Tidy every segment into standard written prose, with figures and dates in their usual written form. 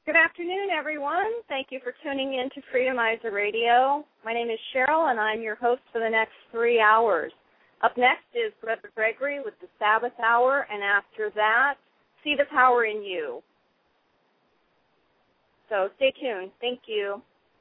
Good afternoon, everyone. Thank you for tuning in to Freedomizer Radio. My name is Cheryl, and I'm your host for the next 3 hours. Up next is Brother Gregory with the Sabbath Hour, and after that, See the Power in You. So stay tuned. Thank you.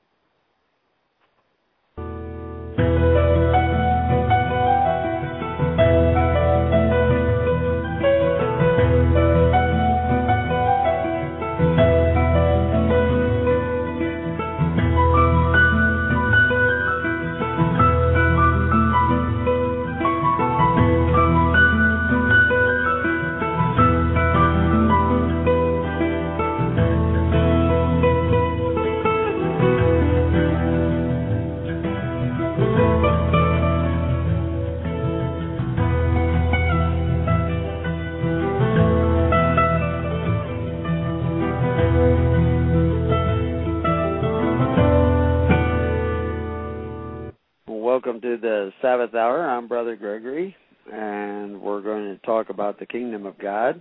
Welcome to the Sabbath Hour. I'm Brother Gregory, and we're going to talk about the Kingdom of God.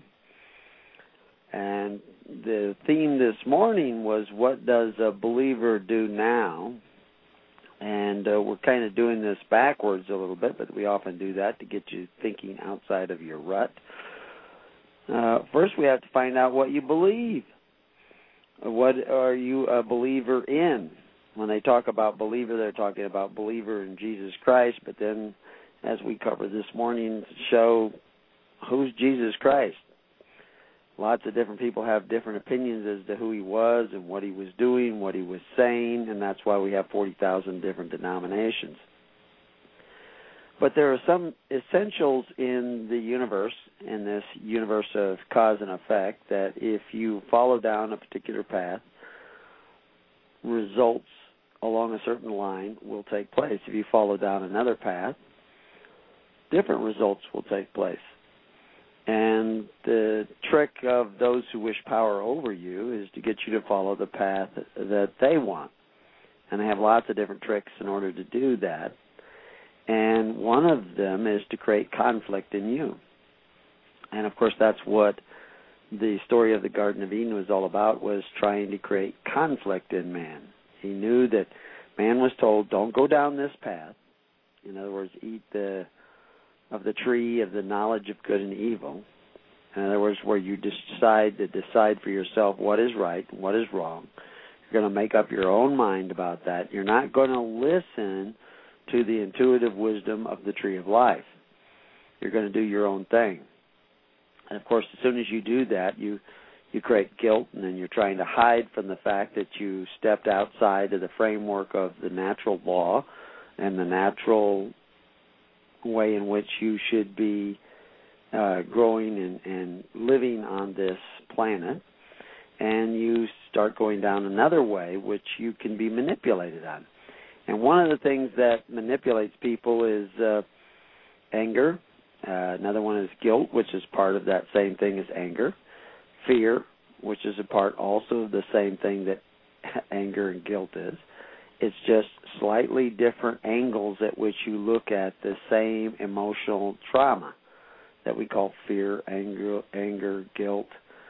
And the theme this morning was, what does a believer do now? And we're kind of doing this backwards a little bit, but we often do that to get you thinking outside of your rut. First, we have to find out what you believe. What are you a believer in? When they talk about believer, they're talking about believer in Jesus Christ. But then, as we covered this morning's show, who's Jesus Christ? Lots of different people have different opinions as to who he was and what he was doing, what he was saying, and that's why we have 40,000 different denominations. But there are some essentials in the universe, in this universe of cause and effect, that if you follow down a particular path, results along a certain line will take place. If you follow down another path, different results will take place. And the trick of those who wish power over you is to get you to follow the path that they want. And they have lots of different tricks in order to do that. And one of them is to create conflict in you. And, of course, that's what the story of the Garden of Eden was all about, was trying to create conflict in man. He knew that man was told, don't go down this path. In other words, eat of the tree of the knowledge of good and evil. In other words, where you decide for yourself what is right and what is wrong. You're going to make up your own mind about that. You're not going to listen to the intuitive wisdom of the tree of life. You're going to do your own thing. And, of course, as soon as you do that, you create guilt, and then you're trying to hide from the fact that you stepped outside of the framework of the natural law and the natural way in which you should be growing and living on this planet. And you start going down another way, which you can be manipulated on. And one of the things that manipulates people is anger. Another one is guilt, which is part of that same thing as anger. Fear, which is a part also of the same thing that anger and guilt is. It's just slightly different angles at which you look at the same emotional trauma that we call fear, anger, guilt,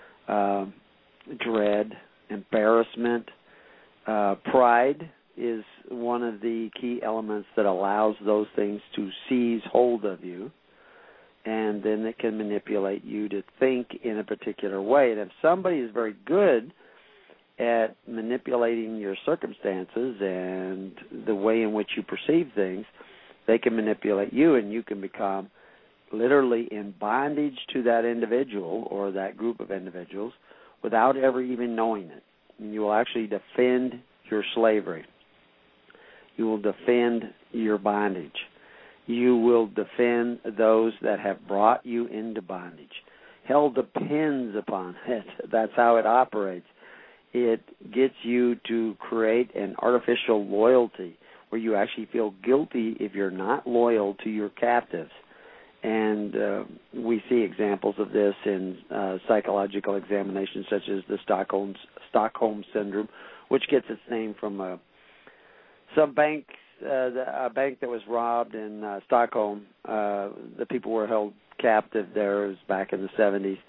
dread, embarrassment. Pride is one of the key elements that allows those things to seize hold of you. And then it can manipulate you to think in a particular way. And if somebody is very good at manipulating your circumstances and the way in which you perceive things, they can manipulate you, and you can become literally in bondage to that individual or that group of individuals without ever even knowing it. And you will actually defend your slavery. You will defend your bondage. You will defend those that have brought you into bondage. Hell depends upon it. That's how it operates. It gets you to create an artificial loyalty where you actually feel guilty if you're not loyal to your captives. And we see examples of this in psychological examinations such as the Stockholm Syndrome, which gets its name from some bank. A bank that was robbed in Stockholm. The people were held captive there. It was back in the 70s.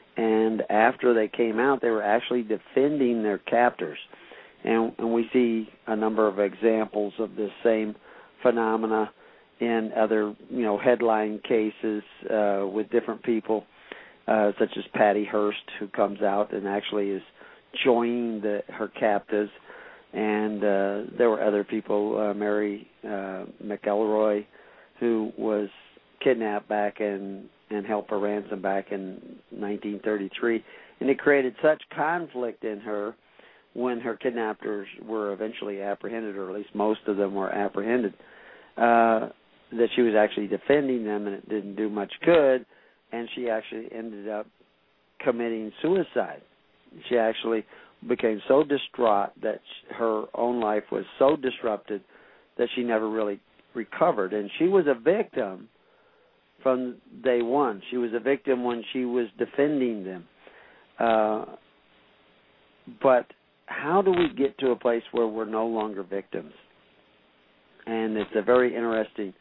And after they came out, they were actually defending their captors. And we see a number of examples of this same phenomena in other, headline cases with different people, such as Patty Hearst, who comes out and actually is joining her captives. And there were other people, Mary McElroy, who was kidnapped back and held for ransom back in 1933. And it created such conflict in her when her kidnappers were eventually apprehended, or at least most of them were apprehended, that she was actually defending them, and it didn't do much good, and she actually ended up committing suicide. She actually became so distraught that her own life was so disrupted that she never really recovered. And she was a victim from day one. She was a victim when she was defending them. But how do we get to a place where we're no longer victims? And it's a very interesting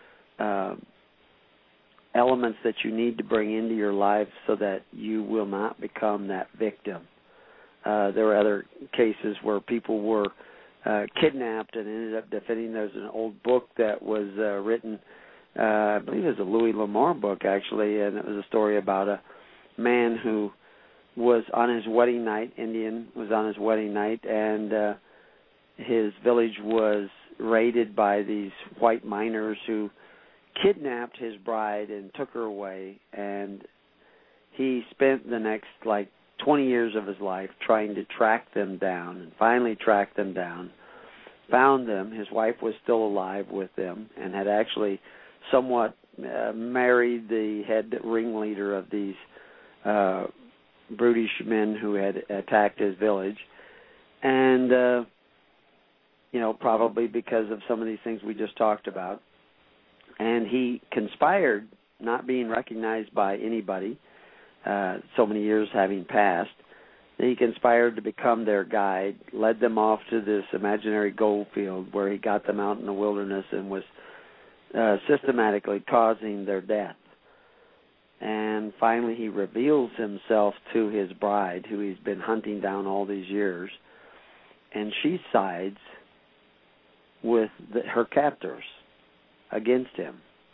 elements that you need to bring into your life so that you will not become that victim. There were other cases where people were kidnapped and ended up defending. There's an old book that was written, I believe it was a Louis L'Amour book, actually, and it was a story about a man who was on his wedding night, Indian was on his wedding night, and his village was raided by these white miners who kidnapped his bride and took her away, and he spent the next, 20 years of his life trying to track them down, and finally tracked them down, found them. His wife was still alive with them and had actually somewhat married the head ringleader of these brutish men who had attacked his village. And, probably because of some of these things we just talked about. And he conspired, not being recognized by anybody, so many years having passed. He conspired to become their guide, led them off to this imaginary gold field where he got them out in the wilderness and was systematically causing their death. And finally he reveals himself to his bride, who he's been hunting down all these years, and she sides with her captors against him.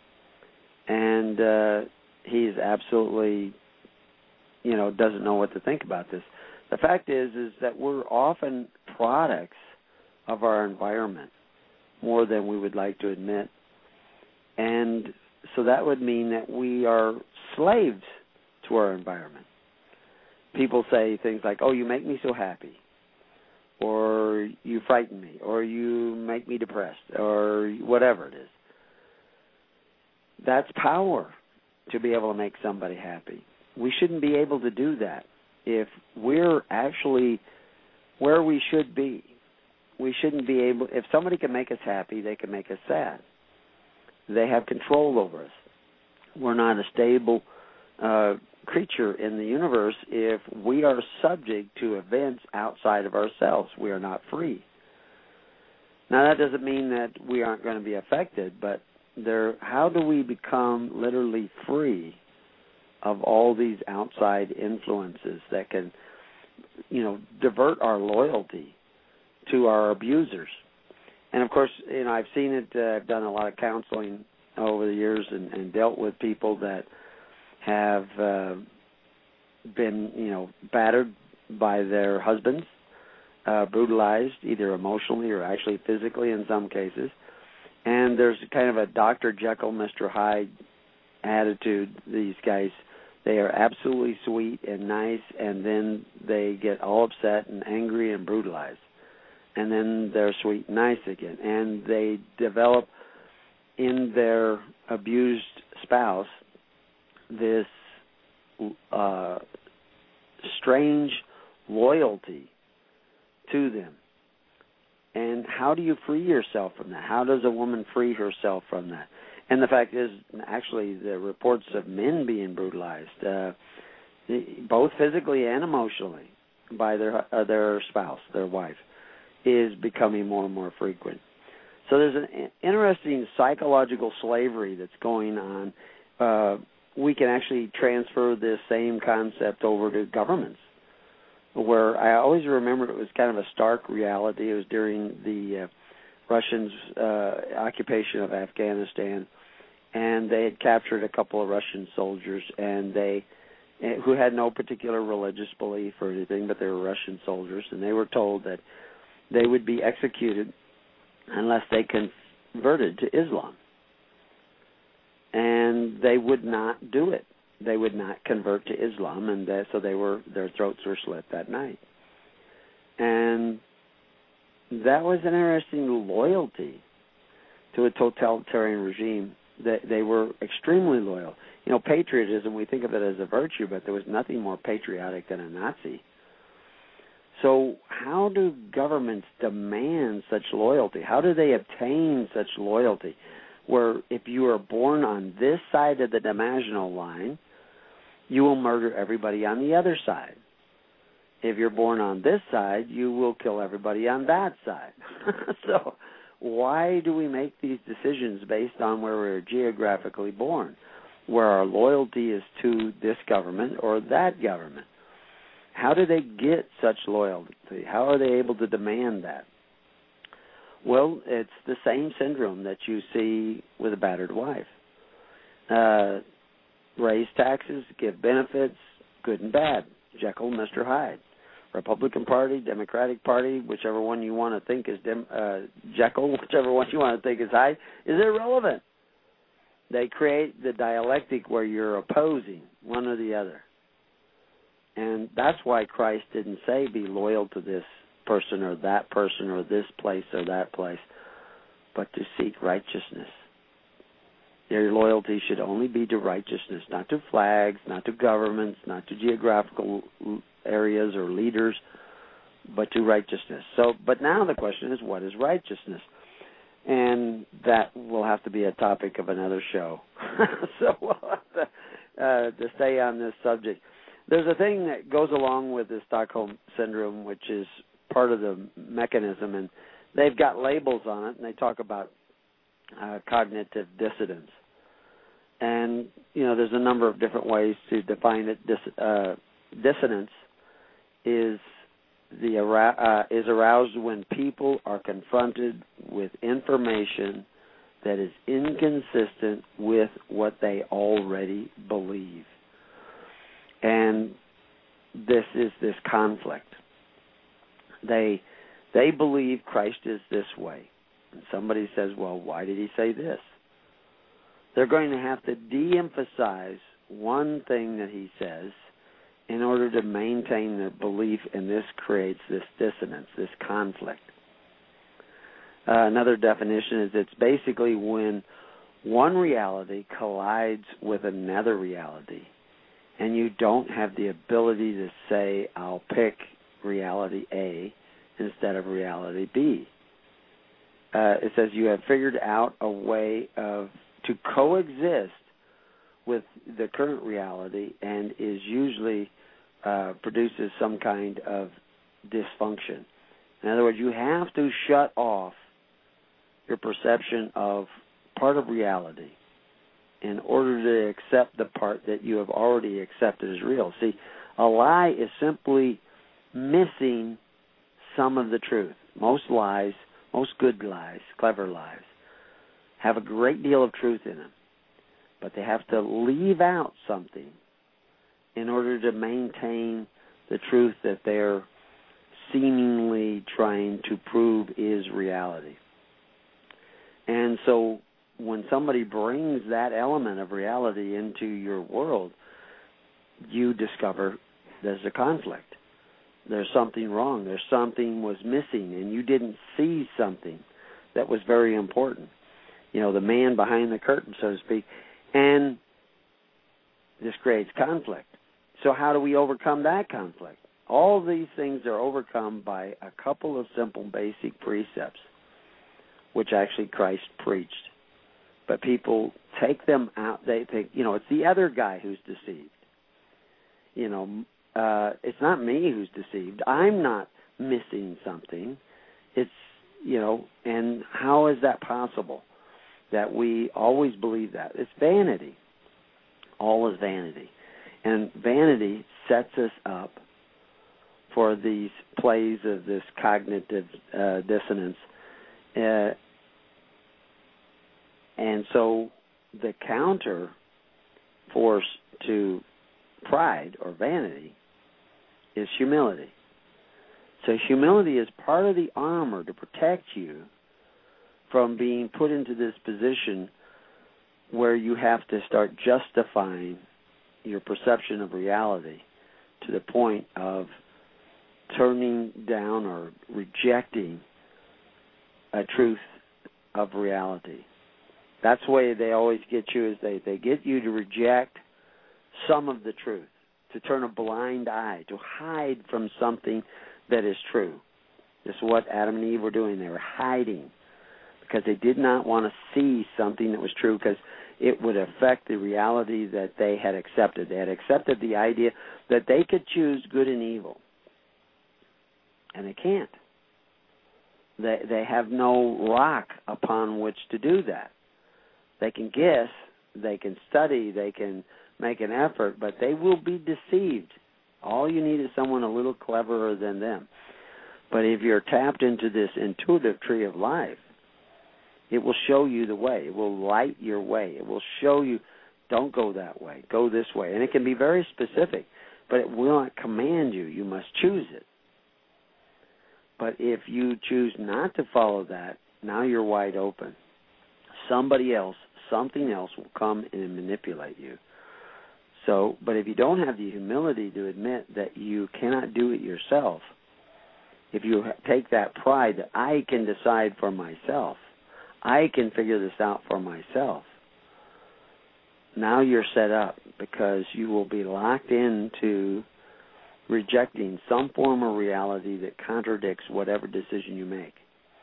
And he's absolutely, doesn't know what to think about this. The fact is that we're often products of our environment more than we would like to admit. And so that would mean that we are slaves to our environment. People say things like, oh, you make me so happy, or you frighten me, or you make me depressed, or whatever it is. That's power, to be able to make somebody happy. We shouldn't be able to do that if we're actually where we should be. We shouldn't be able, if somebody can make us happy, they can make us sad. They have control over us. We're not a stable creature in the universe if we are subject to events outside of ourselves. We are not free. Now, that doesn't mean that we aren't going to be affected, but how do we become literally free of all these outside influences that can, divert our loyalty to our abusers? And, of course, I've seen it. I've done a lot of counseling over the years and dealt with people that have been, battered by their husbands, brutalized either emotionally or actually physically in some cases. And there's kind of a Dr. Jekyll, Mr. Hyde attitude. These guys, they are absolutely sweet and nice, and then they get all upset and angry and brutalized. And then they're sweet and nice again. And they develop in their abused spouse this strange loyalty to them. And how do you free yourself from that? How does a woman free herself from that? And the fact is, actually, the reports of men being brutalized, both physically and emotionally, by their spouse, their wife, is becoming more and more frequent. So there's an interesting psychological slavery that's going on we can actually transfer this same concept over to governments, where I always remember it was kind of a stark reality. It was during the Russians' occupation of Afghanistan, and they had captured a couple of Russian soldiers, and who had no particular religious belief or anything, but they were Russian soldiers, and they were told that they would be executed unless they converted to Islam. And they would not do it. They would not convert to Islam, and so their throats were slit that night. And that was an interesting loyalty to a totalitarian regime. They were extremely loyal. You know, patriotism, we think of it as a virtue, but there was nothing more patriotic than a Nazi. So how do governments demand such loyalty? How do they obtain such loyalty? Where if you are born on this side of the dimensional line, you will murder everybody on the other side. If you're born on this side, you will kill everybody on that side. So why do we make these decisions based on where we're geographically born, where our loyalty is to this government or that government? How do they get such loyalty? How are they able to demand that? Well, it's the same syndrome that you see with a battered wife. Raise taxes, give benefits, good and bad. Jekyll, Mr. Hyde. Republican Party, Democratic Party, whichever one you want to think is Jekyll, whichever one you want to think is Hyde, is irrelevant. They create the dialectic where you're opposing one or the other. And that's why Christ didn't say be loyal to this person or this place or that place, but to seek righteousness. Your loyalty should only be to righteousness, not to flags, not to governments, not to geographical areas or leaders, but to righteousness. But now the question is, what is righteousness? And that will have to be a topic of another show. So we'll have to stay on this subject. There's a thing that goes along with the Stockholm Syndrome, which is part of the mechanism, and they've got labels on it, and they talk about cognitive dissonance. And, there's a number of different ways to define it. Dissonance is aroused when people are confronted with information that is inconsistent with what they already believe. And this is this conflict. They believe Christ is this way. And somebody says, well, why did he say this? They're going to have to de-emphasize one thing that he says in order to maintain their belief, and this creates this dissonance, this conflict. Another definition is it's basically when one reality collides with another reality, and you don't have the ability to say, I'll pick reality A instead of reality B. It says you have figured out a way to coexist with the current reality, and is usually produces some kind of dysfunction. In other words, you have to shut off your perception of part of reality in order to accept the part that you have already accepted as real. See, a lie is simply missing some of the truth. Most lies, most good lies, clever lies, have a great deal of truth in them, but they have to leave out something in order to maintain the truth that they're seemingly trying to prove is reality. And so when somebody brings that element of reality into your world, you discover there's a conflict. There's something wrong. There's something was missing, and you didn't see something that was very important. The man behind the curtain, so to speak. And this creates conflict. So how do we overcome that conflict? All these things are overcome by a couple of simple basic precepts, which actually Christ preached. But people take them out. They think, it's the other guy who's deceived. It's not me who's deceived. I'm not missing something. It's, and how is that possible that we always believe that? It's vanity. All is vanity. And vanity sets us up for these plays of this cognitive dissonance. And so the counter force to pride or vanity is humility. So humility is part of the armor to protect you from being put into this position where you have to start justifying your perception of reality to the point of turning down or rejecting a truth of reality. That's the way they always get you, is they get you to reject some of the truth, to turn a blind eye, to hide from something that is true. This is what Adam and Eve were doing. They were hiding because they did not want to see something that was true, because it would affect the reality that they had accepted. They had accepted the idea that they could choose good and evil, and they can't. They have no rock upon which to do that. They can guess, they can study, they can make an effort, but they will be deceived. All you need is someone a little cleverer than them. But if you're tapped into this intuitive tree of life, it will show you the way. It will light your way. It will show you, don't go that way, go this way. And it can be very specific, but it will not command you. You must choose it. But if you choose not to follow that, now you're wide open. Somebody else, something else will come and manipulate you. So, but if you don't have the humility to admit that you cannot do it yourself, if you take that pride that I can decide for myself, I can figure this out for myself, now you're set up, because you will be locked into rejecting some form of reality that contradicts whatever decision you make.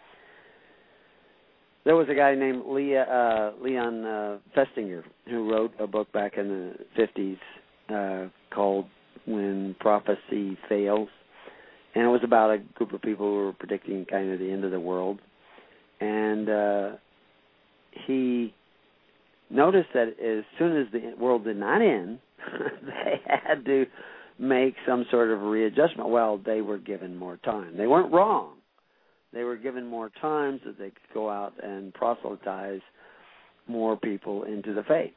There was a guy named Leon Festinger who wrote a book back in the 50s called When Prophecy Fails. And it was about a group of people who were predicting kind of the end of the world. And he noticed that as soon as the world did not end, they had to make some sort of readjustment. Well, they were given more time. They weren't wrong. They were given more time so they could go out and proselytize more people into the faith.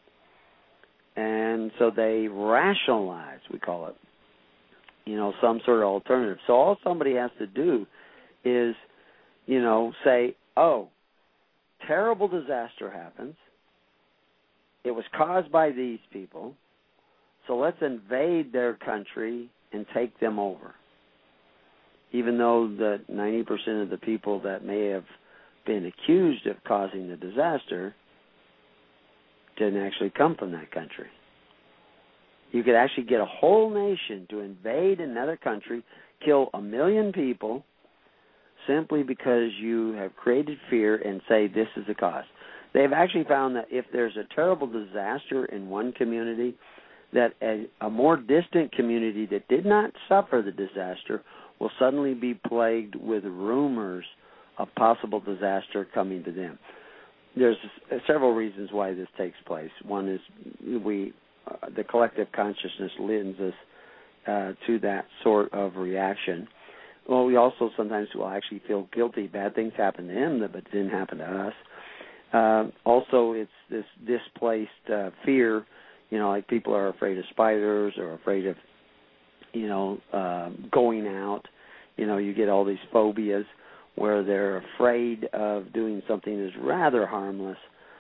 And so they rationalized, we call it, some sort of alternative. So all somebody has to do is, say, oh, terrible disaster happens. It was caused by these people, so let's invade their country and take them over. Even though the 90% of the people that may have been accused of causing the disaster didn't actually come from that country. You could actually get a whole nation to invade another country, kill 1 million people, simply because you have created fear and say this is the cause. They've actually found that if there's a terrible disaster in one community, that a more distant community that did not suffer the disaster will suddenly be plagued with rumors of possible disaster coming to them. There's several reasons why this takes place. One is the collective consciousness lends us to that sort of reaction. Well, we also sometimes will actually feel guilty. Bad things happen to him, but didn't happen to us. Also, it's this displaced fear. Like people are afraid of spiders or afraid of, going out. You get all these phobias where they're afraid of doing something that's rather harmless.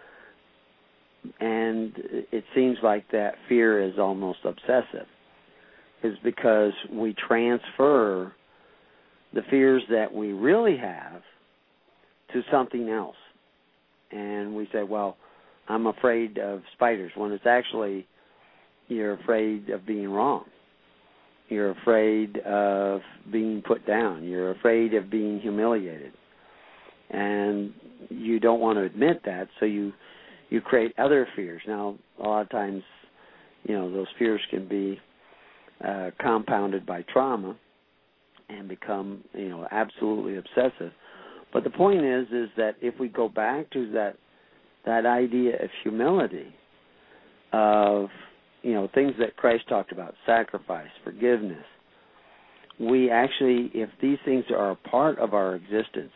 And it seems like that fear is almost obsessive. It's because we transfer the fears that we really have to something else. And we say, well, I'm afraid of spiders, when it's actually you're afraid of being wrong. You're afraid of being put down. You're afraid of being humiliated. And you don't want to admit that, so you create other fears. Now, a lot of times, those fears can be compounded by trauma and become, absolutely obsessive. But the point is that if we go back to that idea of humility, of, things that Christ talked about, sacrifice, forgiveness. We actually, if these things are a part of our existence,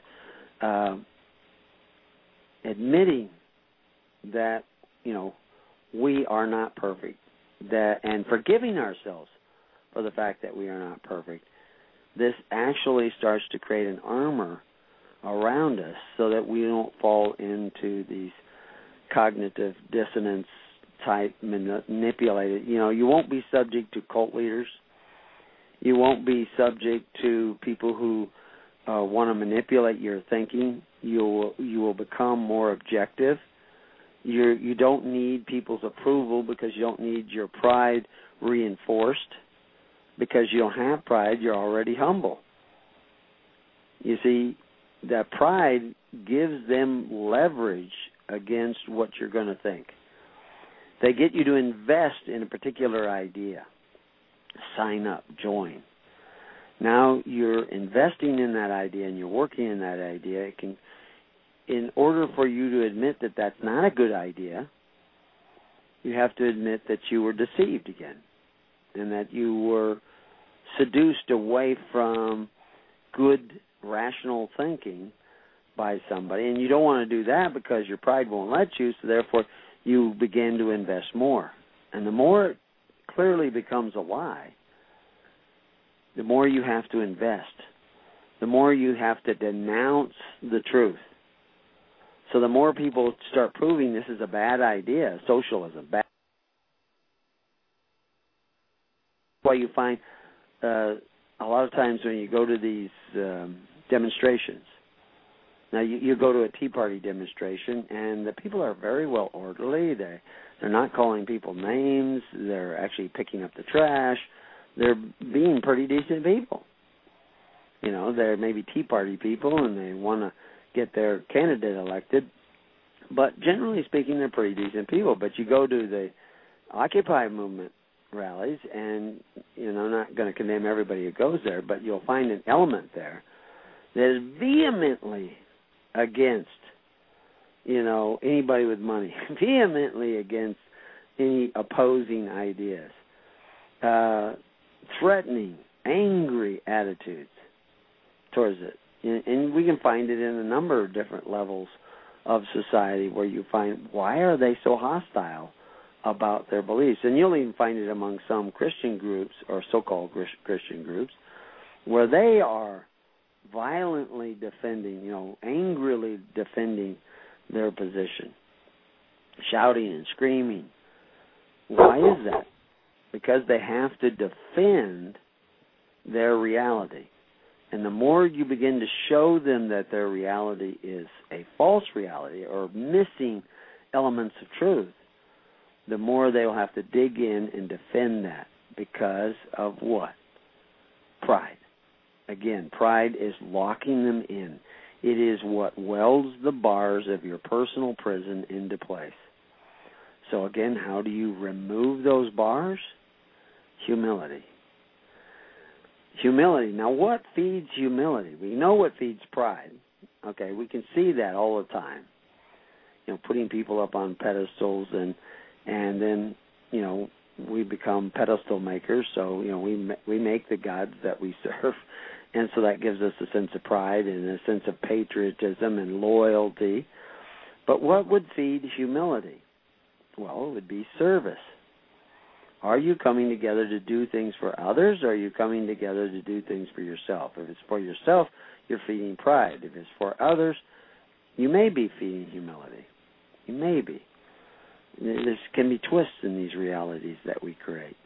admitting that, we are not perfect, and forgiving ourselves for the fact that we are not perfect, this actually starts to create an armor around us so that we don't fall into these cognitive dissonance type manipulated. You won't be subject to cult leaders. You won't be subject to people who want to manipulate your thinking. You will become more objective. You don't need people's approval because you don't need your pride reinforced. Because you don't have pride, you're already humble. You see, that pride gives them leverage against what you're going to think. They get you to invest in a particular idea. Sign up, join. Now you're investing in that idea and you're working in that idea. In order for you to admit that that's not a good idea, you have to admit that you were deceived again and that you were seduced away from good, rational thinking by somebody. And you don't want to do that because your pride won't let you, so therefore you begin to invest more. And the more it clearly becomes a lie, the more you have to invest, the more you have to denounce the truth. So the more people start proving this is a bad idea, socialism, bad. That's why you find a lot of times when you go to these demonstrations, now you go to a Tea Party demonstration, and the people are very well orderly. They're not calling people names. They're actually picking up the trash. They're being pretty decent people. They're maybe Tea Party people, and they want to get their candidate elected. But generally speaking, they're pretty decent people. But you go to the Occupy movement rallies, and, I'm not going to condemn everybody who goes there, but you'll find an element there that is vehemently against, anybody with money, vehemently against any opposing ideas, threatening, angry attitudes towards it. And we can find it in a number of different levels of society where you find, why are they so hostile about their beliefs? And you'll even find it among some Christian groups or so-called Christian groups where they are violently defending, angrily defending their position, shouting and screaming. Why is that? Because they have to defend their reality. And the more you begin to show them that their reality is a false reality or missing elements of truth, the more they'll have to dig in and defend that because of what? Pride. Again, pride is locking them in. It is what welds the bars of your personal prison into place. So again, how do you remove those bars? Humility. Humility. Now, what feeds humility? We know what feeds pride. Okay, we can see that all the time. Putting people up on pedestals and then, we become pedestal makers. So, we make the gods that we serve. And so that gives us a sense of pride and a sense of patriotism and loyalty. But what would feed humility? Well, it would be service. Are you coming together to do things for others, or are you coming together to do things for yourself? If it's for yourself, you're feeding pride. If it's for others, you may be feeding humility. You may be. There can be twists in these realities that we create.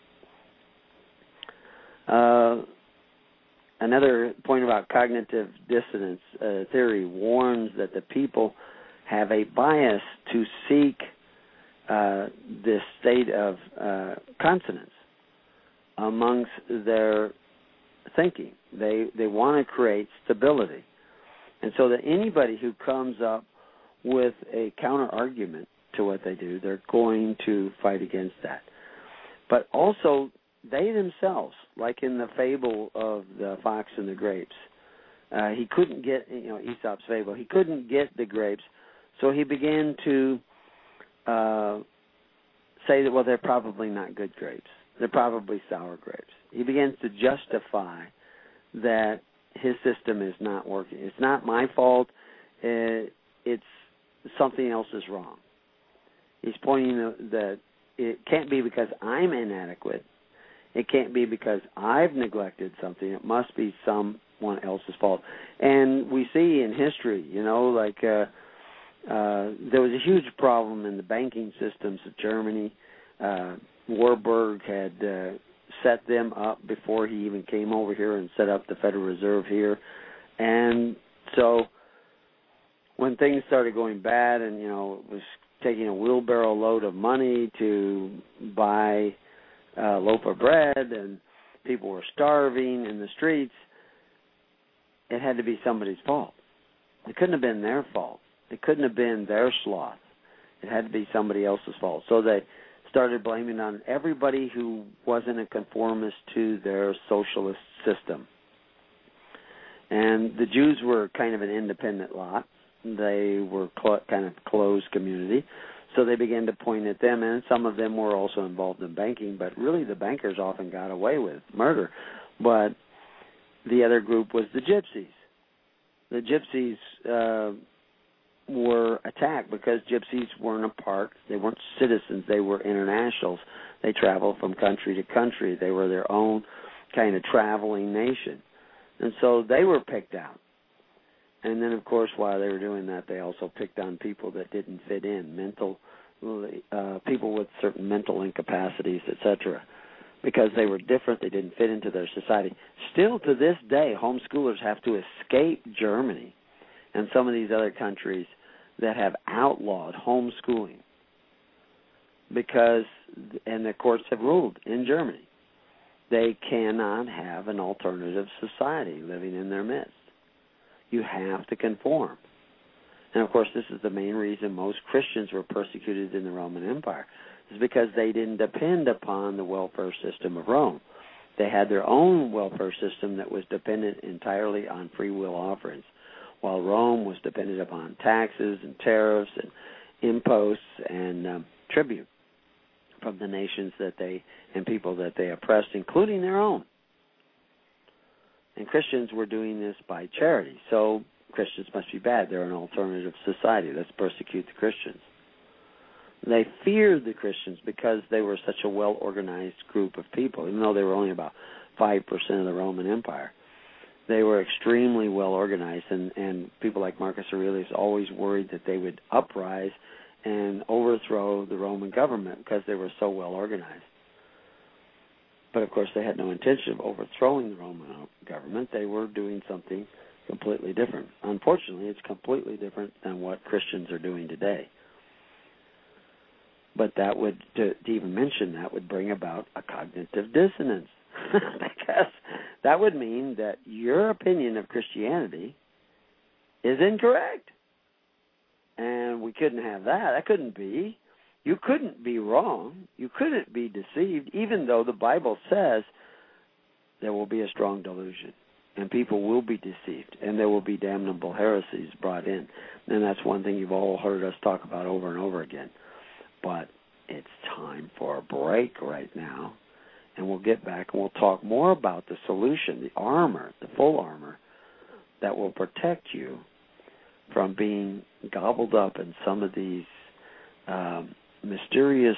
Another point about cognitive dissonance theory warns that the people have a bias to seek this state of consonance amongst their thinking. They want to create stability. And so that anybody who comes up with a counter-argument to what they do, they're going to fight against that. But also, they themselves, like in the fable of the fox and the grapes, he couldn't get, Aesop's fable, he couldn't get the grapes, so he began to say that, well, they're probably not good grapes. They're probably sour grapes. He begins to justify that his system is not working. It's not my fault. It's something else is wrong. He's pointing that it can't be because I'm inadequate. It can't be because I've neglected something. It must be someone else's fault. And we see in history, there was a huge problem in the banking systems of Germany. Warburg had set them up before he even came over here and set up the Federal Reserve here. And so when things started going bad and, it was taking a wheelbarrow load of money to buy a loaf of bread and people were starving in the streets, it had to be somebody's fault. It couldn't have been their fault. It couldn't have been their sloth. It had to be somebody else's fault. So they started blaming on everybody who wasn't a conformist to their socialist system. And the Jews were kind of an independent lot. They were kind of closed community. So they began to point at them, and some of them were also involved in banking, but really the bankers often got away with murder. But the other group was the gypsies. The gypsies were attacked because gypsies weren't a part. They weren't citizens. They were internationals. They traveled from country to country. They were their own kind of traveling nation. And so they were picked out. And then, of course, while they were doing that, they also picked on people that didn't fit in, people with certain mental incapacities, etc. Because they were different, they didn't fit into their society. Still to this day, homeschoolers have to escape Germany and some of these other countries that have outlawed homeschooling because, and the courts have ruled in Germany, they cannot have an alternative society living in their midst. You have to conform. And, of course, this is the main reason most Christians were persecuted in the Roman Empire, is because they didn't depend upon the welfare system of Rome. They had their own welfare system that was dependent entirely on free will offerings, while Rome was dependent upon taxes and tariffs and imposts and tribute from the nations and people that they oppressed, including their own. And Christians were doing this by charity. So Christians must be bad. They're an alternative society. Let's persecute the Christians. They feared the Christians because they were such a well-organized group of people, even though they were only about 5% of the Roman Empire. They were extremely well-organized, and people like Marcus Aurelius always worried that they would uprise and overthrow the Roman government because they were so well-organized. But, of course, they had no intention of overthrowing the Roman government. They were doing something completely different. Unfortunately, it's completely different than what Christians are doing today. But that would, to even mention that, would bring about a cognitive dissonance because that would mean that your opinion of Christianity is incorrect. And we couldn't have that. That couldn't be. You couldn't be wrong. You couldn't be deceived, even though the Bible says there will be a strong delusion and people will be deceived and there will be damnable heresies brought in. And that's one thing you've all heard us talk about over and over again. But it's time for a break right now, and we'll get back and we'll talk more about the solution, the armor, the full armor that will protect you from being gobbled up in some of these mysterious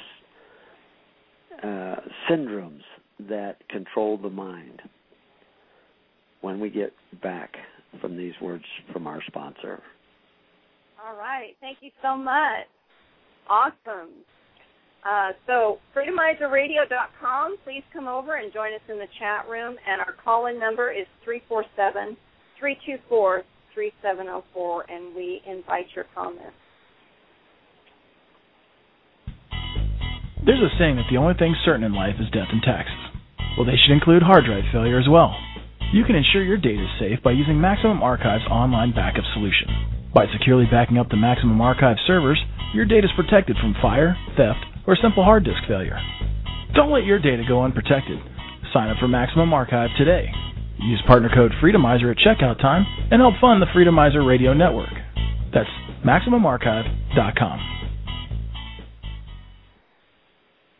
syndromes that control the mind when we get back from these words from our sponsor. All right. Thank you so much. Awesome. So freedomizerradio.com. Please come over and join us in the chat room. And our call-in number is 347-324-3704, and we invite your comments. There's a saying that the only thing certain in life is death and taxes. Well, they should include hard drive failure as well. You can ensure your data is safe by using Maximum Archive's online backup solution. By securely backing up the Maximum Archive servers, your data is protected from fire, theft, or simple hard disk failure. Don't let your data go unprotected. Sign up for Maximum Archive today. Use partner code Freedomizer at checkout time and help fund the Freedomizer Radio Network. That's MaximumArchive.com.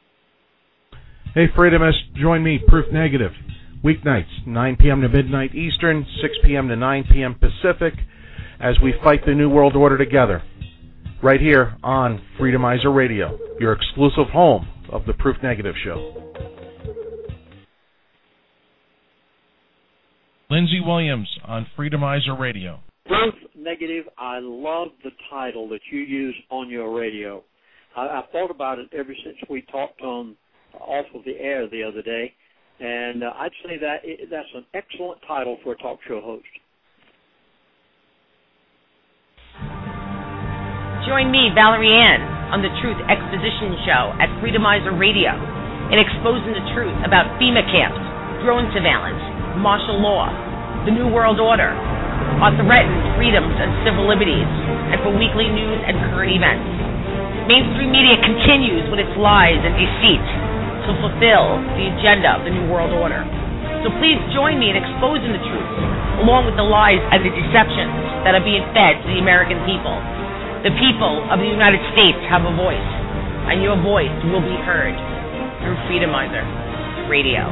Hey, Freedomists, join me, Proof Negative, weeknights, 9 p.m. to midnight Eastern, 6 p.m. to 9 p.m. Pacific, as we fight the New World Order together, right here on Freedomizer Radio, your exclusive home of the Proof Negative Show. Lindsey Williams on Freedomizer Radio. Proof Negative, I love the title that you use on your radio. I thought about it ever since we talked on off of the air the other day, and I'd say that's an excellent title for a talk show host. Join me, Valerie Ann, on the Truth Exposition Show at Freedomizer Radio in exposing the truth about FEMA camps, drone surveillance, martial law, the New World Order, our threatened freedoms and civil liberties, and for weekly news and current events. Mainstream media continues with its lies and deceit to fulfill the agenda of the New World Order. So please join me in exposing the truth, along with the lies and the deceptions that are being fed to the American people. The people of the United States have a voice, and your voice will be heard through Freedomizer Radio.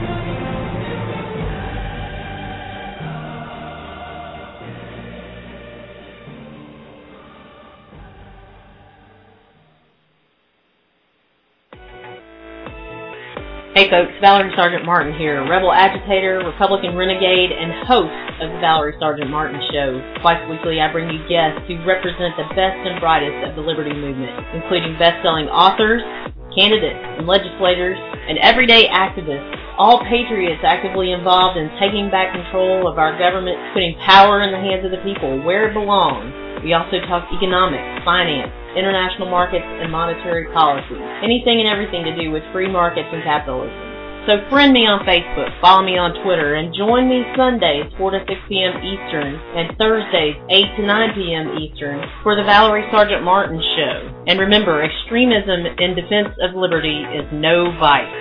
Hey folks, Valerie Sergeant Martin here, rebel agitator, Republican renegade, and host of the Valerie Sergeant Martin Show. Twice weekly I bring you guests who represent the best and brightest of the liberty movement, including best-selling authors, candidates, and legislators, and everyday activists, all patriots actively involved in taking back control of our government, putting power in the hands of the people where it belongs. We also talk economics, finance, international markets, and monetary policy. Anything and everything to do with free markets and capitalism. So friend me on Facebook, follow me on Twitter, and join me Sundays 4 to 6 p.m. Eastern and Thursdays 8 to 9 p.m. Eastern for the Valerie Sergeant Martin Show. And remember, extremism in defense of liberty is no vice.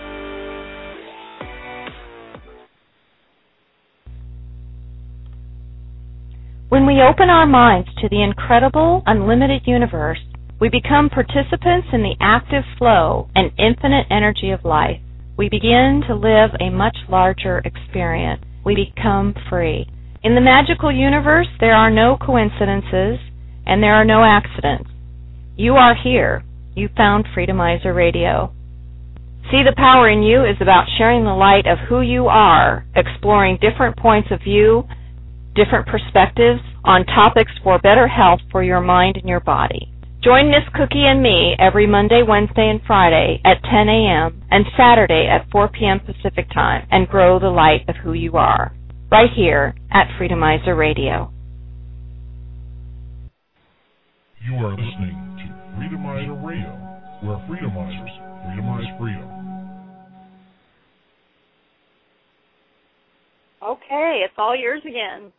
When we open our minds to the incredible, unlimited universe, we become participants in the active flow and infinite energy of life. We begin to live a much larger experience. We become free. In the magical universe, there are no coincidences and there are no accidents. You are here. You found Freedomizer Radio. See the Power in You is about sharing the light of who you are, exploring different points of view, different perspectives on topics for better health for your mind and your body. Join Miss Cookie and me every Monday, Wednesday, and Friday at 10 a.m. and Saturday at 4 p.m. Pacific Time and grow the light of who you are, right here at Freedomizer Radio. You are listening to Freedomizer Radio, where Freedomizers freedomize freedom. Okay, it's all yours again.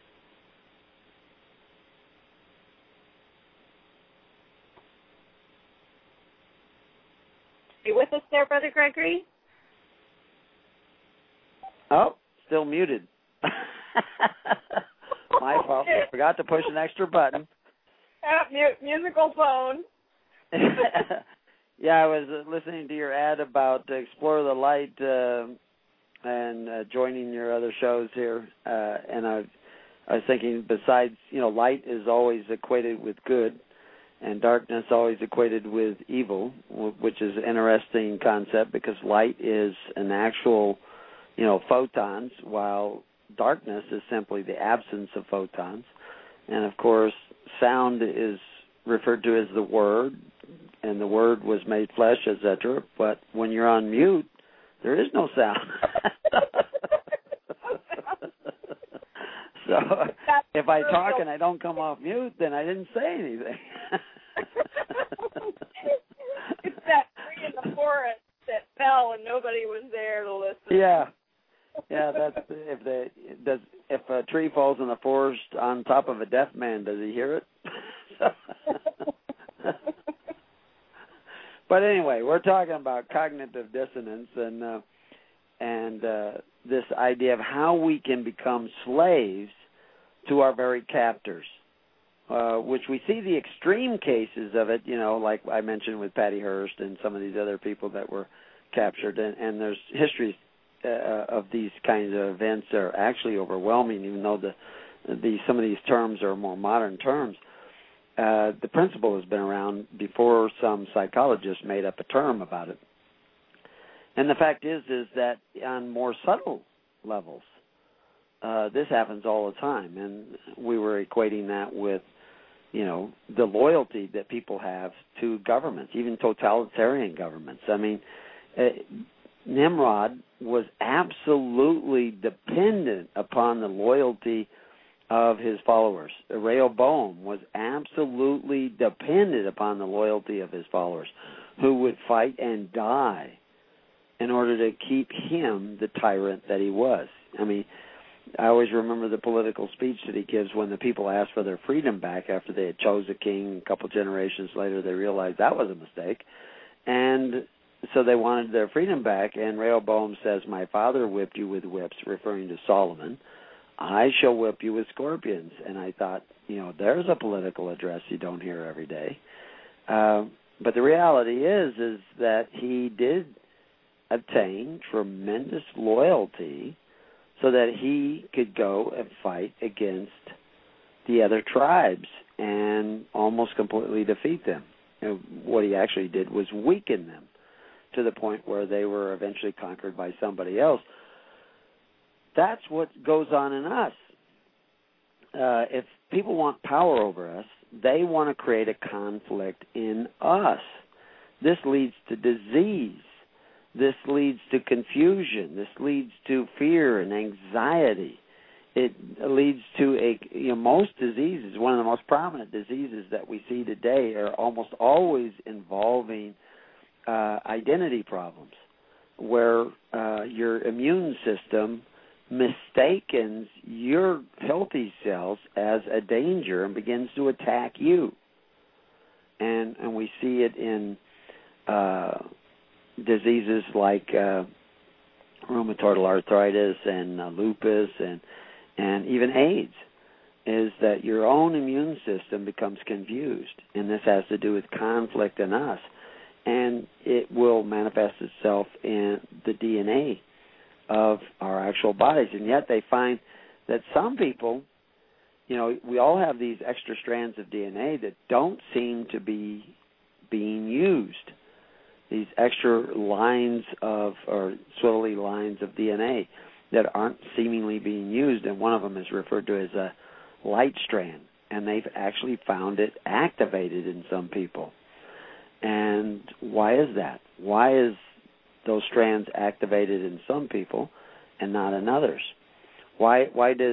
You with us there, Brother Gregory? Oh, still muted. My fault. I forgot to push an extra button. Musical phone. Yeah, I was listening to your ad about Explore the Light and joining your other shows here, and I was thinking, besides, light is always equated with good, and darkness always equated with evil, which is an interesting concept because light is an actual, photons, while darkness is simply the absence of photons. And, of course, sound is referred to as the Word, and the Word was made flesh, etc. But when you're on mute, there is no sound. So if I talk and I don't come off mute, then I didn't say anything. It's that tree in the forest that fell and nobody was there to listen. Yeah, that's if a tree falls in the forest on top of a deaf man, does he hear it? But anyway, we're talking about cognitive dissonance and this idea of how we can become slaves to our very captors, which we see the extreme cases of it, like I mentioned with Patty Hearst and some of these other people that were captured, and there's histories of these kinds of events are actually overwhelming, even though some of these terms are more modern terms. The principle has been around before some psychologists made up a term about it. And the fact is that on more subtle levels, this happens all the time. And we were equating that with, the loyalty that people have to governments, even totalitarian governments. I mean, Nimrod was absolutely dependent upon the loyalty of his followers. Rehoboam was absolutely dependent upon the loyalty of his followers, who would fight and die in order to keep him the tyrant that he was. I mean, I always remember the political speech that he gives when the people asked for their freedom back after they had chose a king. A couple generations later, they realized that was a mistake. And so they wanted their freedom back, and Rehoboam says, "My father whipped you with whips," referring to Solomon. "I shall whip you with scorpions." And I thought, there's a political address you don't hear every day. But the reality is that he did obtain tremendous loyalty so that he could go and fight against the other tribes and almost completely defeat them. What he actually did was weaken them to the point where they were eventually conquered by somebody else. That's what goes on in us. If people want power over us, they want to create a conflict in us. This leads to disease. This leads to confusion. This leads to fear and anxiety. It leads to most diseases, one of the most prominent diseases that we see today are almost always involving identity problems, where your immune system mistakes your healthy cells as a danger and begins to attack you. And we see it in diseases like rheumatoid arthritis and lupus and even AIDS, is that your own immune system becomes confused. And this has to do with conflict in us. And it will manifest itself in the DNA of our actual bodies. And yet they find that some people, we all have these extra strands of DNA that don't seem to be being used. These extra lines or swivelly lines of DNA that aren't seemingly being used. And one of them is referred to as a light strand. And they've actually found it activated in some people. And why is that? Why is those strands activated in some people and not in others? Why does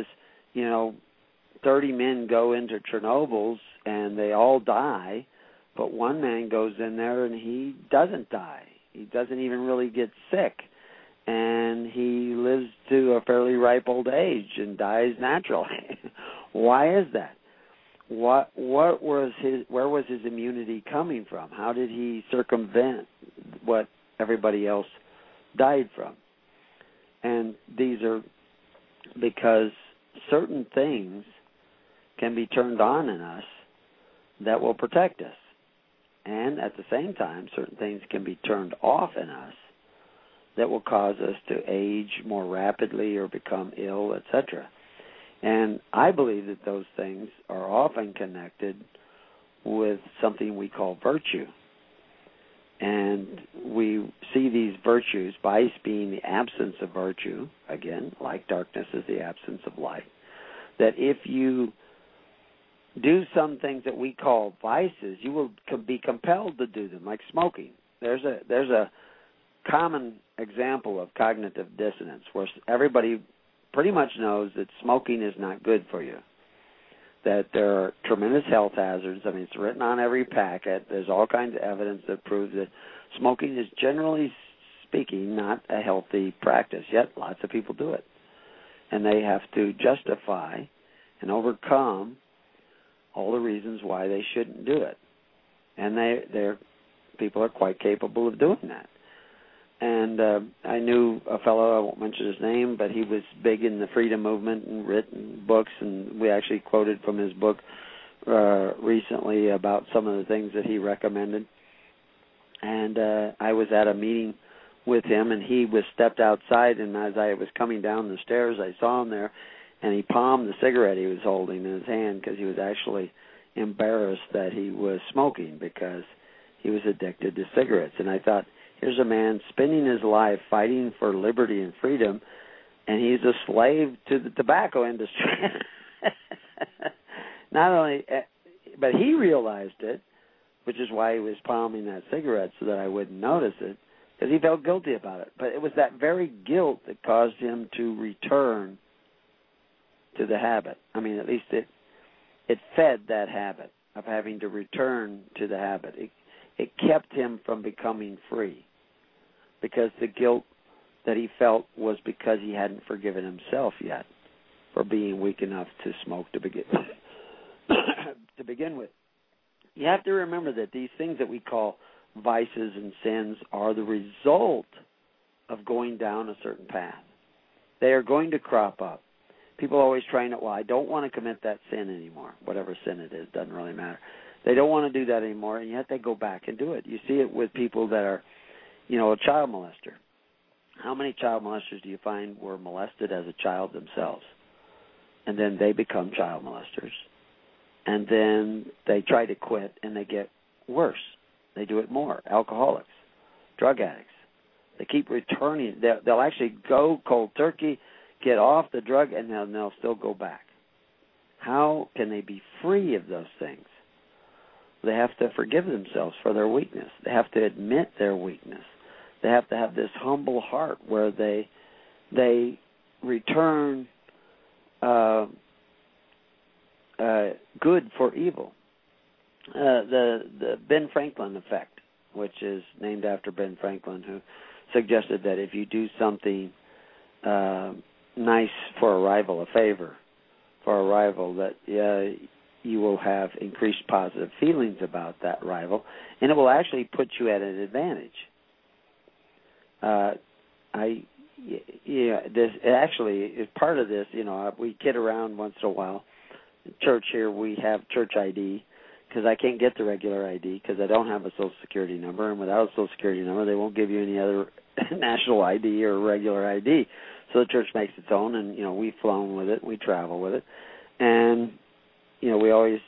30 men go into Chernobyl's and they all die, but one man goes in there and he doesn't die? He doesn't even really get sick, and he lives to a fairly ripe old age and dies naturally. Why is that? Where was his immunity coming from? How did he circumvent what everybody else died from? And these are because certain things can be turned on in us that will protect us. And at the same time, certain things can be turned off in us that will cause us to age more rapidly or become ill, etc. And I believe that those things are often connected with something we call virtue. And we see these virtues, vice being the absence of virtue, again, like darkness is the absence of light, that if you do some things that we call vices, you will be compelled to do them, like smoking. There's a common example of cognitive dissonance where everybody pretty much knows that smoking is not good for you, that there are tremendous health hazards. I mean, it's written on every packet. There's all kinds of evidence that proves that smoking is, generally speaking, not a healthy practice, yet lots of people do it. And they have to justify and overcome all the reasons why they shouldn't do it. And people are quite capable of doing that. And I knew a fellow, I won't mention his name, but he was big in the freedom movement and written books, and we actually quoted from his book recently about some of the things that he recommended. And I was at a meeting with him, and he was stepped outside, and as I was coming down the stairs, I saw him there, and he palmed the cigarette he was holding in his hand because he was actually embarrassed that he was smoking because he was addicted to cigarettes. And I thought, here's a man spending his life fighting for liberty and freedom, and he's a slave to the tobacco industry. Not only, but he realized it, which is why he was palming that cigarette so that I wouldn't notice it, because he felt guilty about it. But it was that very guilt that caused him to return to the habit. I mean, at least it fed that habit of having to return to the habit. It kept him from becoming free, because the guilt that he felt was because he hadn't forgiven himself yet for being weak enough to smoke to begin with. You have to remember that these things that we call vices and sins are the result of going down a certain path. They are going to crop up. People are always trying to, well, I don't want to commit that sin anymore. Whatever sin it is, doesn't really matter. They don't want to do that anymore, and yet they go back and do it. You see it with people that are, a child molester. How many child molesters do you find were molested as a child themselves? And then they become child molesters. And then they try to quit, and they get worse. They do it more. Alcoholics, drug addicts. They keep returning. They'll actually go cold turkey, get off the drug, and they'll still go back. How can they be free of those things? They have to forgive themselves for their weakness. They have to admit their weakness. They have to have this humble heart where they return good for evil. The Ben Franklin effect, which is named after Ben Franklin, who suggested that if you do something nice for a rival, a favor for a rival, that you will have increased positive feelings about that rival, and it will actually put you at an advantage. This actually is part of this. We kid around once in a while. In church here, we have church ID because I can't get the regular ID because I don't have a Social Security number, and without a Social Security number, they won't give you any other national ID or regular ID. So the church makes its own, and we've flown with it, we travel with it, and we always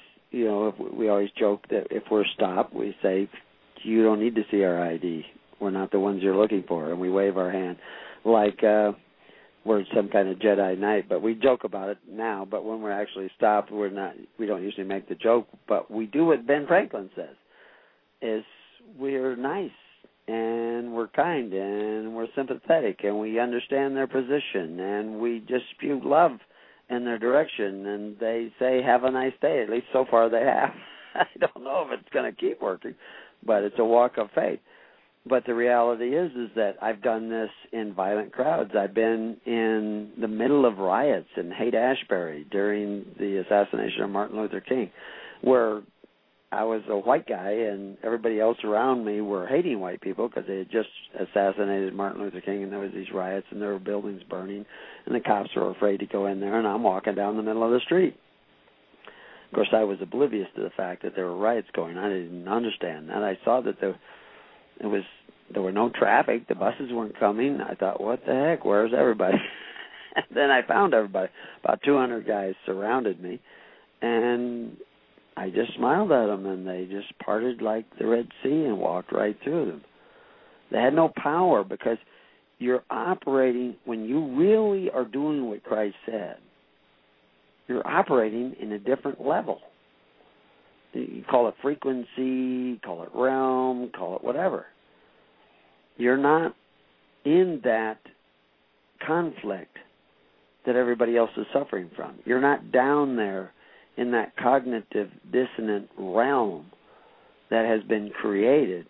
joke that if we're stopped, we say, you don't need to see our ID. We're not the ones you're looking for, and we wave our hand like we're some kind of Jedi Knight. But we joke about it now. But when we're actually stopped, we don't usually make the joke. But we do what Ben Franklin says: is we're nice and we're kind and we're sympathetic and we understand their position and we just spew love in their direction, and they say, have a nice day. At least so far they have. I don't know if it's going to keep working, but it's a walk of faith. But the reality is that I've done this in violent crowds. I've been in the middle of riots in Haight-Ashbury during the assassination of Martin Luther King, where I was a white guy and everybody else around me were hating white people because they had just assassinated Martin Luther King, and there was these riots and there were buildings burning, and the cops were afraid to go in there, and I'm walking down the middle of the street. Of course, I was oblivious to the fact that there were riots going on. I didn't understand that. I saw that there were no traffic. The buses weren't coming. I thought, what the heck? Where's everybody? And then I found everybody. About 200 guys surrounded me, and I just smiled at them, and they just parted like the Red Sea and walked right through them. They had no power because you're operating, when you really are doing what Christ said, you're operating in a different level. You call it frequency, call it realm, call it whatever. You're not in that conflict that everybody else is suffering from. You're not down there in that cognitive dissonant realm that has been created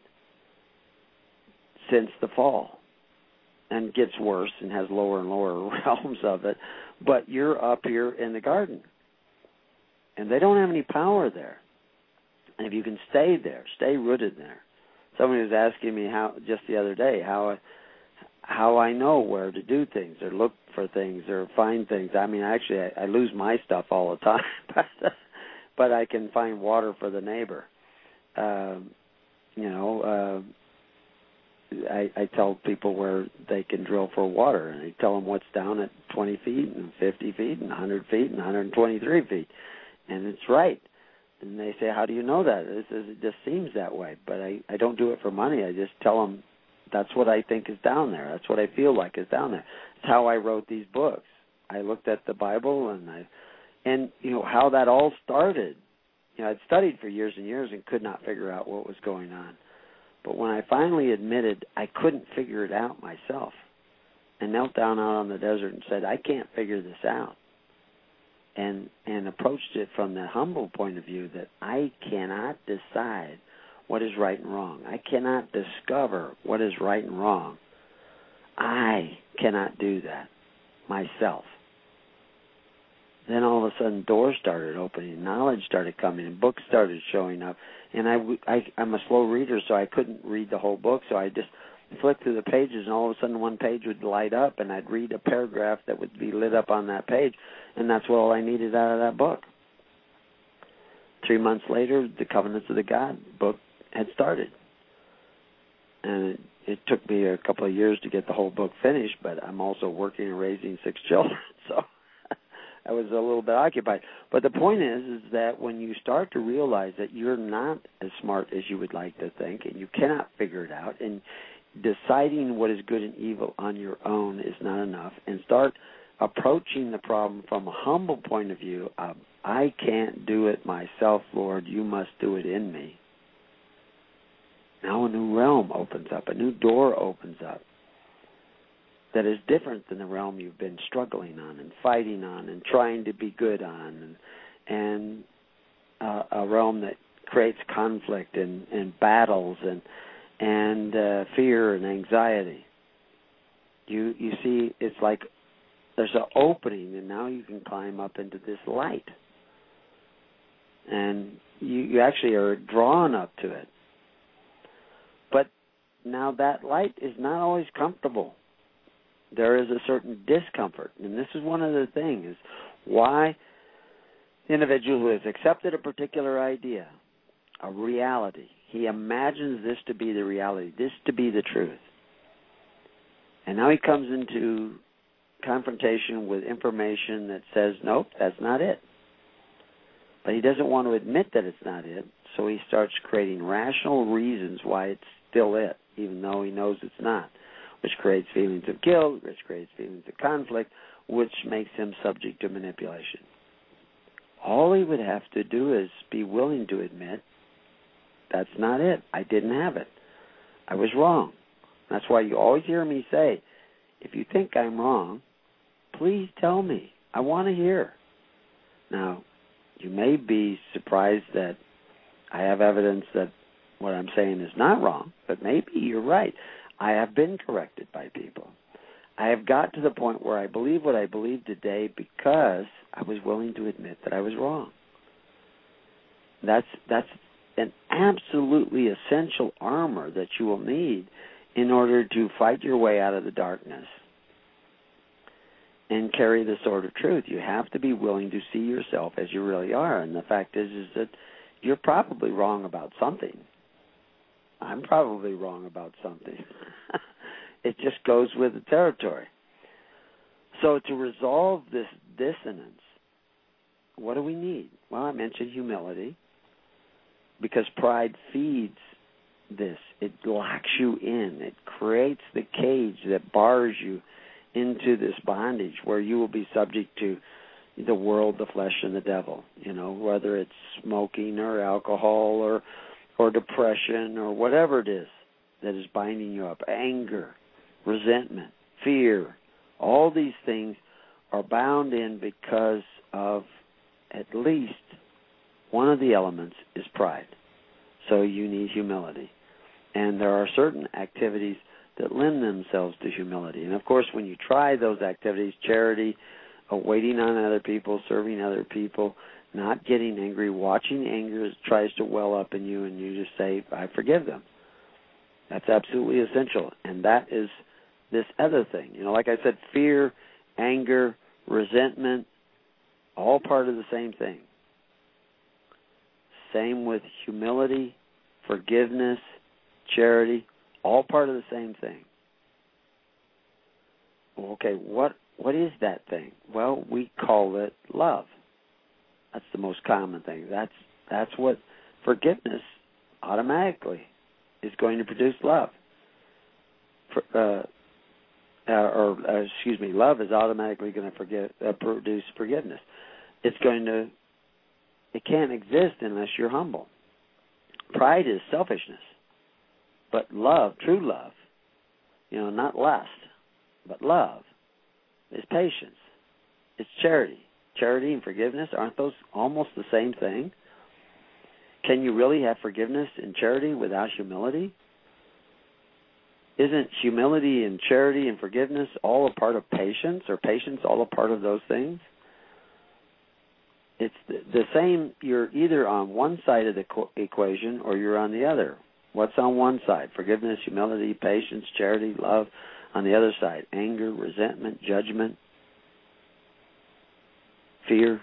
since the fall and gets worse and has lower and lower realms of it. But you're up here in the garden, and they don't have any power there. And if you can stay there, stay rooted there. Somebody was asking me just the other day how I know where to do things or look for things or find things. I mean, actually, I lose my stuff all the time, but I can find water for the neighbor. I tell people where they can drill for water, and I tell them what's down at 20 feet and 50 feet and 100 feet and 123 feet, and it's right. And they say, how do you know that? It just seems that way. But I don't do it for money. I just tell them that's what I think is down there. That's what I feel like is down there. It's how I wrote these books. I looked at the Bible and how that all started. I'd studied for years and years and could not figure out what was going on. But when I finally admitted I couldn't figure it out myself and knelt down out on the desert and said, I can't figure this out, and approached it from the humble point of view that I cannot decide what is right and wrong. I cannot discover what is right and wrong. I cannot do that myself. Then all of a sudden doors started opening, knowledge started coming, and books started showing up. And I'm a slow reader, so I couldn't read the whole book, so I just flipped through the pages, and all of a sudden one page would light up, and I'd read a paragraph that would be lit up on that page, and that's all I needed out of that book. 3 months later, the Covenants of the God book had started. And it took me a couple of years to get the whole book finished, but I'm also working and raising 6 children, so I was a little bit occupied. But the point is that when you start to realize that you're not as smart as you would like to think, and you cannot figure it out, and deciding what is good and evil on your own is not enough, and start approaching the problem from a humble point of view of, I can't do it myself, Lord, you must do it in me. Now a new realm opens up, a new door opens up that is different than the realm you've been struggling on and fighting on and trying to be good on, and a realm that creates conflict and battles and fear and anxiety. You see, it's like there's an opening, and now you can climb up into this light. And you actually are drawn up to it. But now that light is not always comfortable. There is a certain discomfort. And this is one of the things why the individual who has accepted a particular idea, a reality, he imagines this to be the reality, this to be the truth. And now he comes into confrontation with information that says, nope, that's not it. But he doesn't want to admit that it's not it, so he starts creating rational reasons why it's still it, even though he knows it's not, which creates feelings of guilt, which creates feelings of conflict, which makes him subject to manipulation. All he would have to do is be willing to admit, that's not it. I didn't have it. I was wrong. That's why you always hear me say, if you think I'm wrong, please tell me. I want to hear. Now, you may be surprised that I have evidence that what I'm saying is not wrong, but maybe you're right. I have been corrected by people. I have got to the point where I believe what I believe today because I was willing to admit that I was wrong. That's an absolutely essential armor that you will need in order to fight your way out of the darkness and carry the sword of truth. You have to be willing to see yourself as you really are. And the fact is that you're probably wrong about something. I'm probably wrong about something. It just goes with the territory. So to resolve this dissonance, what do we need? Well, I mentioned humility, because pride feeds this. It locks you in. It creates the cage that bars you into this bondage where you will be subject to the world, the flesh, and the devil, whether it's smoking or alcohol or depression or whatever it is that is binding you up, anger, resentment, fear. All these things are bound in because of at least one of the elements is pride. So you need humility. And there are certain activities that lend themselves to humility. And, of course, when you try those activities, charity, waiting on other people, serving other people, not getting angry, watching anger tries to well up in you, and you just say, I forgive them. That's absolutely essential. And that is this other thing. Like I said, fear, anger, resentment, all part of the same thing. Same with humility, forgiveness, charity, all part of the same thing. Okay, what is that thing? Well, we call it love. That's the most common thing. That's what forgiveness automatically is going to produce. Love. Love is automatically going to produce forgiveness. It can't exist unless you're humble. Pride is selfishness, but love, true love, not lust, but love, is patience. It's charity. Charity and forgiveness, aren't those almost the same thing? Can you really have forgiveness and charity without humility? Isn't humility and charity and forgiveness all a part of patience, or patience all a part of those things? It's the same. You're either on one side of the equation or you're on the other. What's on one side? Forgiveness, humility, patience, charity, love. On the other side, anger, resentment, judgment, fear.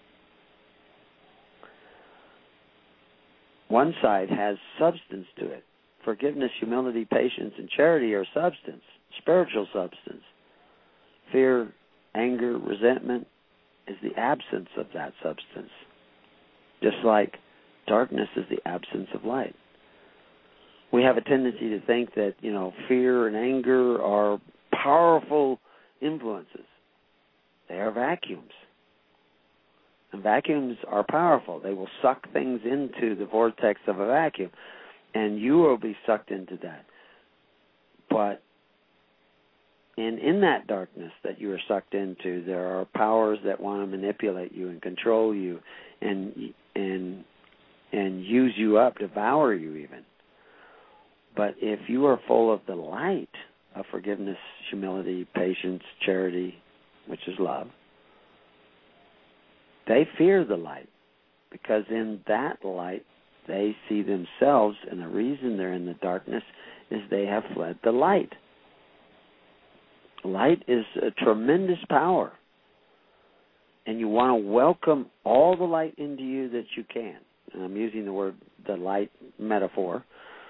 One side has substance to it. Forgiveness, humility, patience, and charity are substance, spiritual substance. Fear, anger, resentment is the absence of that substance. Just like darkness is the absence of light. We have a tendency to think that, fear and anger are powerful influences. They are vacuums. And vacuums are powerful. They will suck things into the vortex of a vacuum, and you will be sucked into that. But in that darkness that you are sucked into, there are powers that want to manipulate you and control you and use you up, devour you even. But if you are full of the light of forgiveness, humility, patience, charity, which is love, they fear the light, because in that light they see themselves, and the reason they're in the darkness is they have fled the light. Light is a tremendous power, and you want to welcome all the light into you that you can. And I'm using the light metaphor,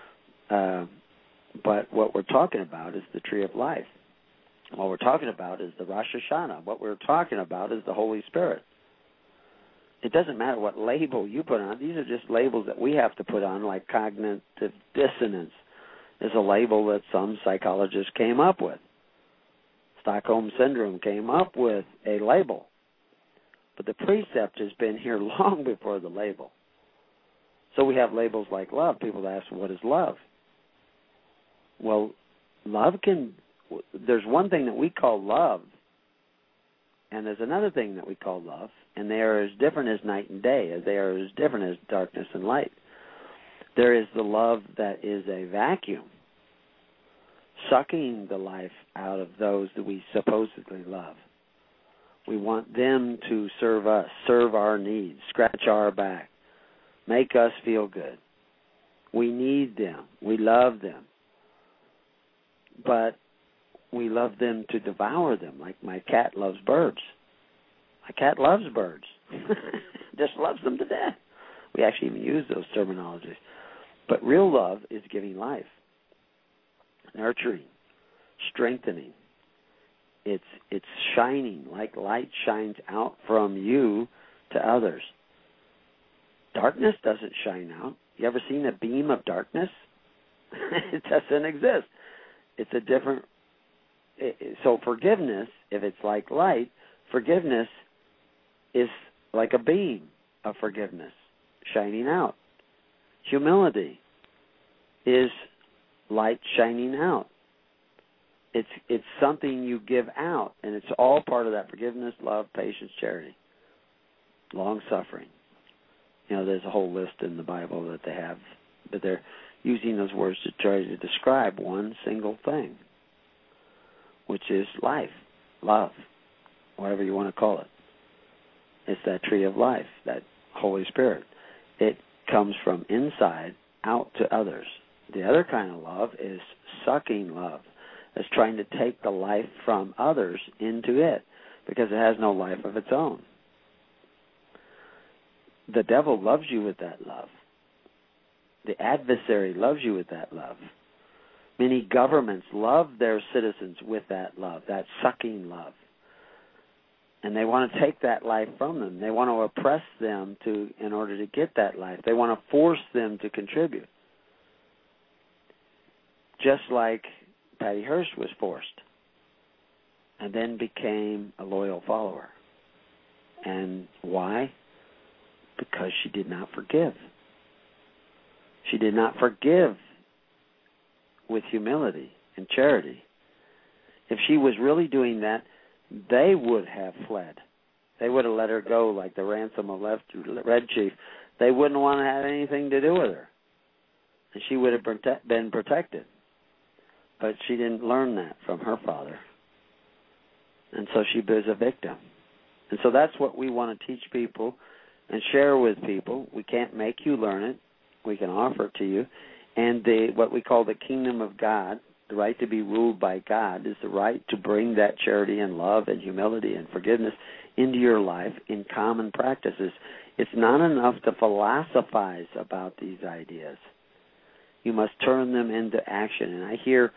but what we're talking about is the tree of life. What we're talking about is the Rosh Hashanah. What we're talking about is the Holy Spirit. It doesn't matter what label you put on. These are just labels that we have to put on, like cognitive dissonance is a label that some psychologists came up with. Stockholm Syndrome came up with a label. But the precept has been here long before the label. So we have labels like love. People ask, what is love? Well, there's one thing that we call love, and there's another thing that we call love, and they are as different as night and day, as they are as different as darkness and light. There is the love that is a vacuum, sucking the life out of those that we supposedly love. We want them to serve us, serve our needs, scratch our back, make us feel good. We need them. We love them. But we love them to devour them, like my cat loves birds. My cat loves birds. Just loves them to death. We actually even use those terminologies. But real love is giving life, nurturing, strengthening. It's shining like light shines out from you to others. Darkness doesn't shine out. You ever seen a beam of darkness? It doesn't exist. It's a different... So forgiveness, if it's like light, forgiveness is like a beam of forgiveness shining out. Humility is light shining out. It's something you give out, and it's all part of that forgiveness, love, patience, charity, long-suffering. There's a whole list in the Bible that they have, but they're using those words to try to describe one single thing, which is life, love, whatever you want to call it. It's that tree of life, that Holy Spirit. It comes from inside out to others. The other kind of love is sucking love. It's trying to take the life from others into it because it has no life of its own. The devil loves you with that love. The adversary loves you with that love. Many governments love their citizens with that love, that sucking love. And they want to take that life from them. They want to oppress them in order to get that life. They want to force them to contribute. Just like Patty Hearst was forced and then became a loyal follower. And why? Because she did not forgive. She did not forgive with humility and charity. If she was really doing that, they would have fled. They would have let her go like the ransom of Red Chief. They wouldn't want to have anything to do with her. And she would have been protected. But she didn't learn that from her father. And so she was a victim. And so that's what we want to teach people and share with people. We can't make you learn it. We can offer it to you. And what we call the kingdom of God, the right to be ruled by God, is the right to bring that charity and love and humility and forgiveness into your life in common practices. It's not enough to philosophize about these ideas. You must turn them into action. And I hear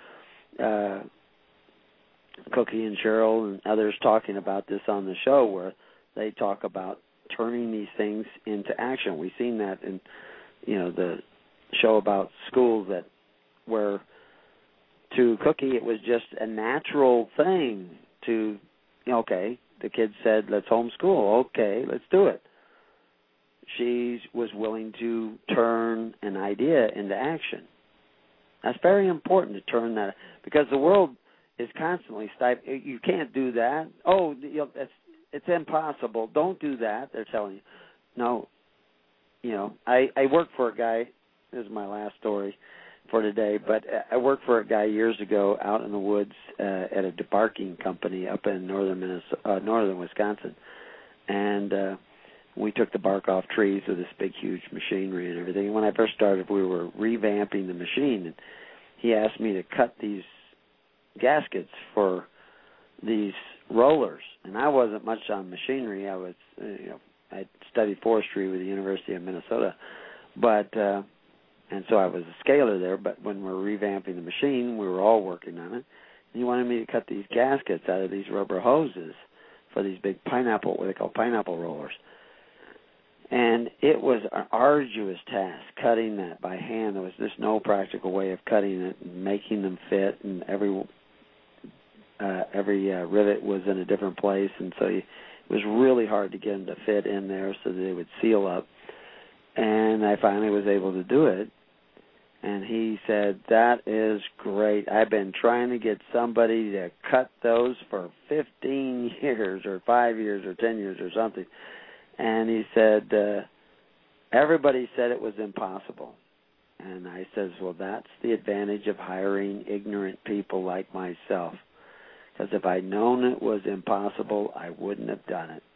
Cookie and Cheryl and others talking about this on the show, where they talk about turning these things into action. We've seen that in the show about schools where to Cookie it was just a natural thing to, okay, the kids said, let's homeschool. Okay, let's do it. She was willing to turn an idea into action. That's very important to turn that, because the world is constantly stifling. You can't do that. Oh, it's impossible. Don't do that, they're telling you. No. I worked for a guy, this is my last story for today, but I worked for a guy years ago out in the woods at a debarking company up in northern Wisconsin. And we took the bark off trees with this big, huge machinery and everything. And when I first started, we were revamping the machine, and he asked me to cut these gaskets for these rollers. And I wasn't much on machinery. I was, I studied forestry with the University of Minnesota, and so I was a scaler there. But when we were revamping the machine, we were all working on it. And he wanted me to cut these gaskets out of these rubber hoses for these big what they call pineapple rollers. And it was an arduous task cutting that by hand. There was just no practical way of cutting it and making them fit, and every rivet was in a different place, and so it was really hard to get them to fit in there so that they would seal up. And I finally was able to do it. And he said, that is great. I've been trying to get somebody to cut those for 15 years or 5 years or 10 years or something. And he said, everybody said it was impossible. And I says, well, that's the advantage of hiring ignorant people like myself. Because if I'd known it was impossible, I wouldn't have done it.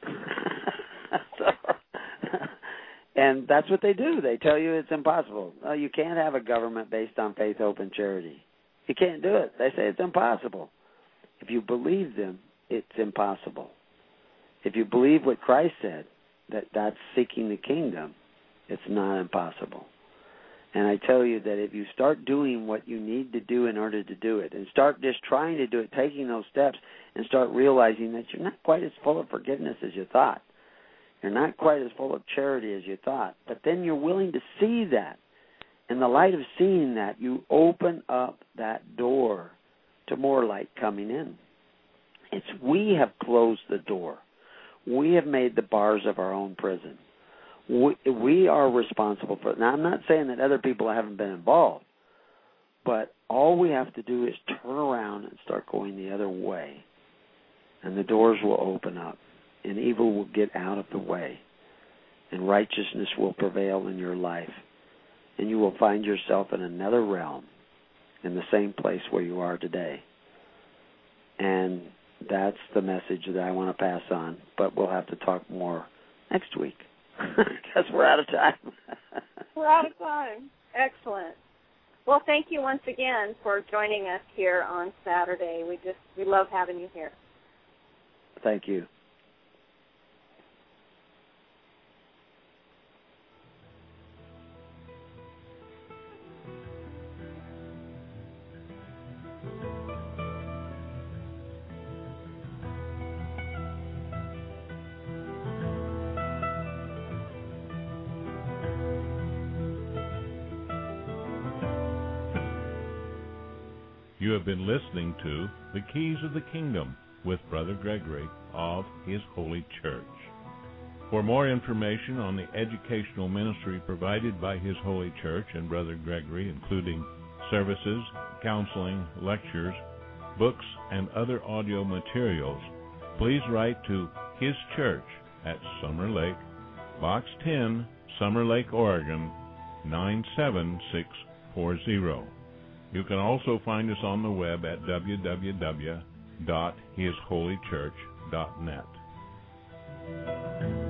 And that's what they do. They tell you it's impossible. No, you can't have a government based on faith, hope, and charity. You can't do it. They say it's impossible. If you believe them, it's impossible. If you believe what Christ said, that's seeking the kingdom, it's not impossible. And I tell you that if you start doing what you need to do in order to do it, and start just trying to do it, taking those steps, and start realizing that you're not quite as full of forgiveness as you thought. You're not quite as full of charity as you thought. But then you're willing to see that. In the light of seeing that, you open up that door to more light coming in. We have closed the door. We have made the bars of our own prison. We are responsible for it. Now, I'm not saying that other people haven't been involved, but all we have to do is turn around and start going the other way, and the doors will open up, and evil will get out of the way, and righteousness will prevail in your life, and you will find yourself in another realm in the same place where you are today. And that's the message that I want to pass on, but we'll have to talk more next week because we're out of time. We're out of time. Excellent. Well, thank you once again for joining us here on Saturday. We love having you here. Thank you. You have been listening to The Keys of the Kingdom with Brother Gregory of His Holy Church. For more information on the educational ministry provided by His Holy Church and Brother Gregory, including services, counseling, lectures, books, and other audio materials, please write to His Church at Summer Lake, Box 10, Summer Lake, Oregon, 97640. You can also find us on the web at www.hisholychurch.net.